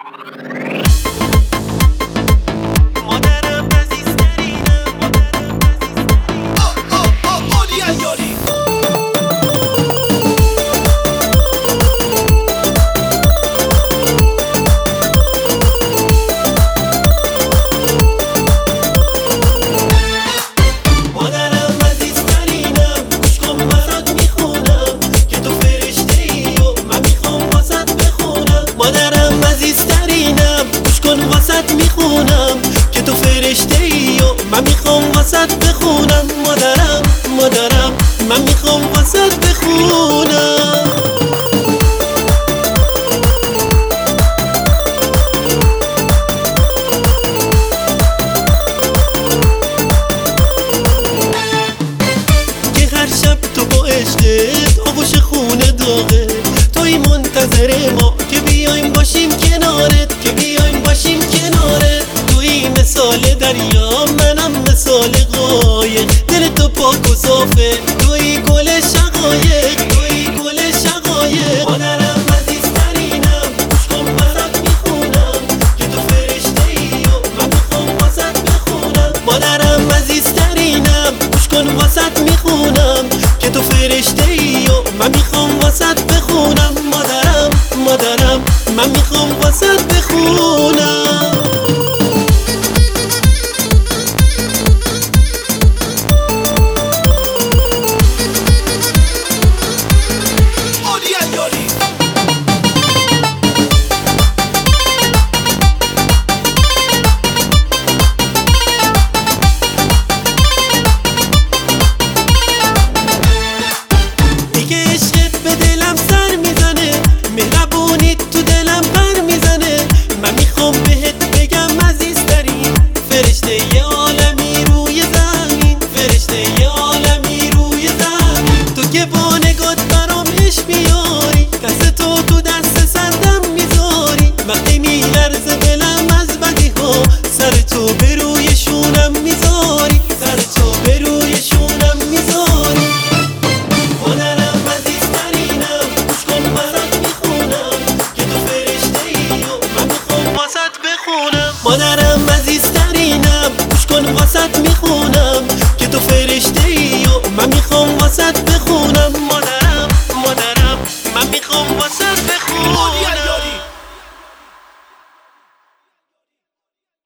مادرم عزیزترینم، اولیان یاری. مادرم عزیزترینم، گوش کن برات میخونم که تو فرشته ای و من میخوام واسط بخونم. مادرم عزیزترینم، گوش کن واسط میخونم که تو فرشته ای و من میخوام واسط بخونم. مادرم من میخوام واسط بخونم. که هر شب تو با عشقت آغوش خونه داغه، توی منتظر ما که بیایم باشیم کنارت، که بیایم باشیم کنارت. توی مثال دریا منم مثال قایق، دل تو پاک و صافه، توی گل شقایق، توی گل شقایق. مادرم عزیزترینم، گوش کن برات میخونم که تو فرشته ای و من میخوام واسط بخونم. مادرم عزیزترینم، گوش کن واسط میخونم که تو فرشته ای و من میخوام واسط بخونم. مادرم من میخوام واسط بخونم. اولیان یاری. دیگه عشقت به دلم سر میزنه، مهربونیت تو دلم پر میزنه. من میخوام بهت بگم عزیزترین فرشته ی عالمی روی زمین، فرشته ی عالمی روی زمین. تو که با نگات برام عشق میاری، دست تو دست سردم میذاری. وقتی میلرزه دلم از بدی ها، سر تو به روی شونم میذاری، سر تو به روی شونم میذاری. مادرم عزیزترینم، گوش کن برات میخونم که تو فرشته ای و من میخوام واسط بخونم. مادرم عزیزترینم، گوش کن واسط میخونم که تو فرشته ای و من میخوام واسط بخونم.